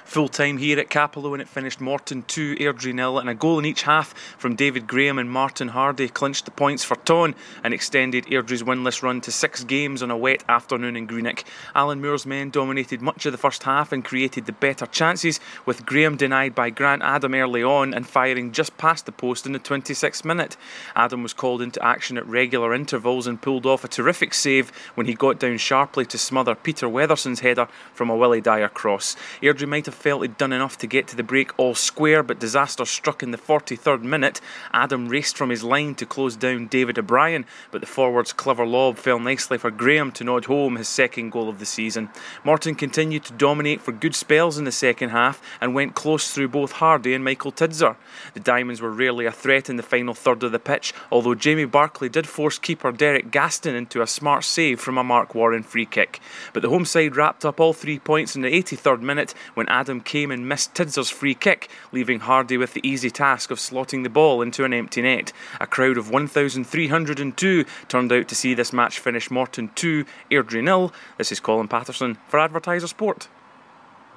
Full time here at Capello and it finished Morton 2, Airdrie 0, and a goal in each half from David Graham and Martin Hardy clinched the points for Taun and extended Airdrie's winless run to 6 games on a wet afternoon in Greenock. Alan Moore's men dominated much of the first half and created the better chances, with Graham denied by Grant Adam early on and firing just past the post in the 26th minute. Adam was called into action at regular intervals and pulled off a terrific save when he got down sharply to smother Peter Weatherson's header from a Willie Dyer cross. Airdrie might have felt he'd done enough to get to the break all square, but disaster struck in the 43rd minute. Adam raced from his line to close down David O'Brien, but the forward's clever lob fell nicely for Graham to nod home his second goal of the season. Morton continued to dominate for good spells in the second half and went close through both Hardy and Michael Tidser. The Diamonds were rarely a threat in the final third of the pitch, although Jamie Barclay did force keeper Derek Gaston into a smart save from a Mark Warren free kick. But the home side wrapped up all 3 points in the 83rd minute when Adam came and missed Tidser's free kick, leaving Hardy with the easy task of slotting the ball into an empty net. A crowd of 1,302 turned out to see this match finish Morton 2, Airdrie 0. This is Colin Patterson for Advertiser Sport.